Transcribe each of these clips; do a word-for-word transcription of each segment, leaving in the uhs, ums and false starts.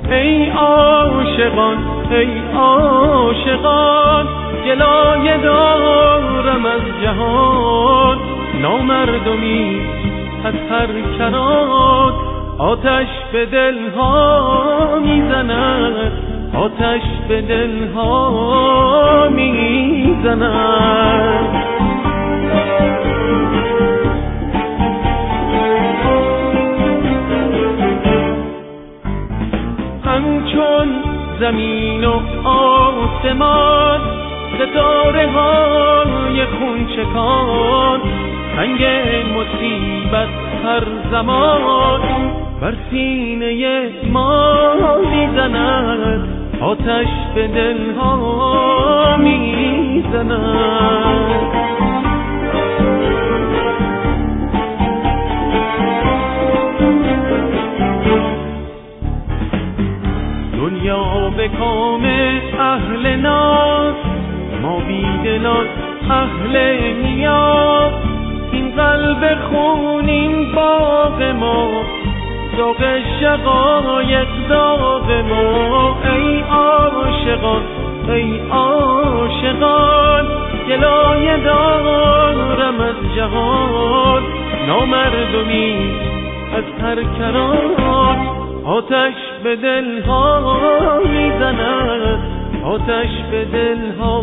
ای عاشقان ای عاشقان گلایه دارم از جهان نامردمی از هر کنار آتش به دلها میزند آتش به دلها میزند همچون زمین و آسمان ستاره های خونچکان سنگ مصیبت هر زمان بر سینه ما میزند آتش به دلها میزند دنیا به کام اهل ناز ما بیدلان اهل نیاز این قلب خونین باغ ما داغ شقایق داغ ما ای عاشقان ای عاشقان گلایه دارم از جهان نامردمی از هر کنار آتش به دلها میزند آتش به دلها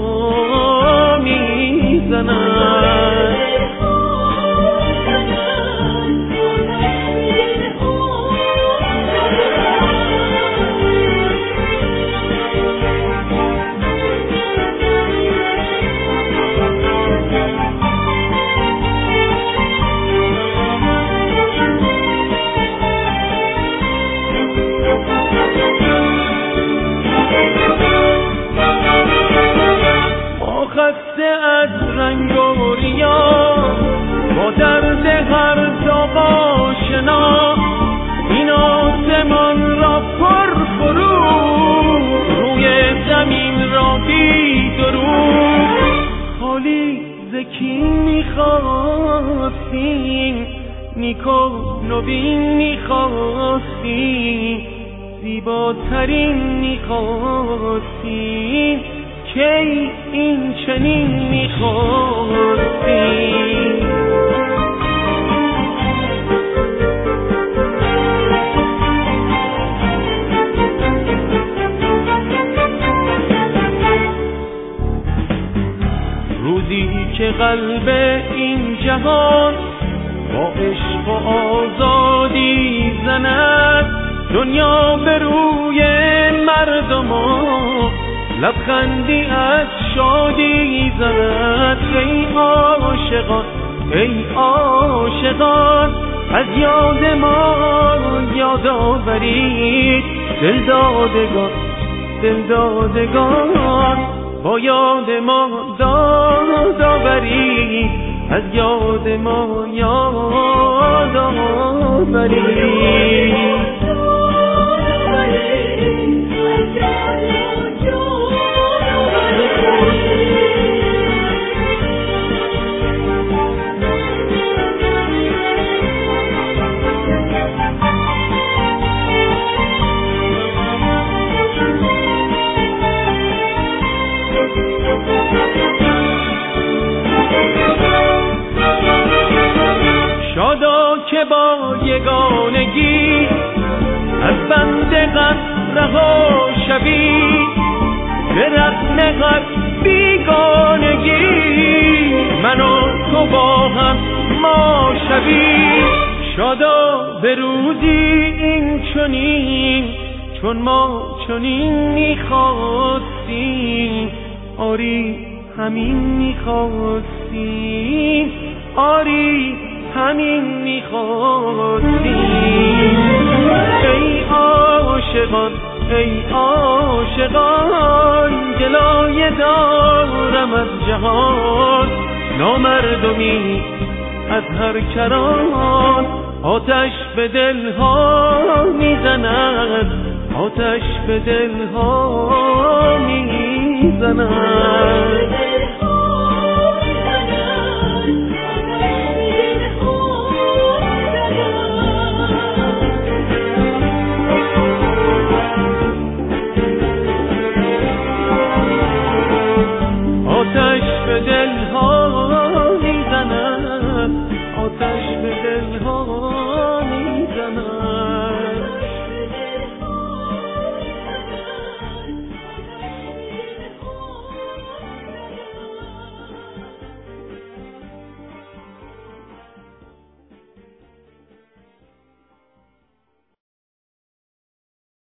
میزند خسته از رنگ و ریا با درد هر داغ آشنا این آسمان را پر فرو روی زمین را بی درود خالی زکی میخواستیم نیکو نوین میخواستیم زیباترین میخواستیم کی این چنین میخواستیم روزی که قلب این جهان با عشق و آزادی زند دنیا به روی مردمان لبخندی از شادی زند ای عاشقان ای عاشقان از یاد ما یاد آورید دل دادگان دل دادگان با یاد ما داد آورید از یاد ما یاد آورید شادا که با یگانگی از بند غم رها شوی به رغم غم بیگانگی من و تو با هم ما شوی شادا به روزی این چنین چون ما چنین میخواستیم آری همین میخواستیم آری همین میخواستیم ای عاشقان ای عاشقان گلایه دارم از جهان نامردمی از هر کران آتش به دلها میزند آتش به دلها میزند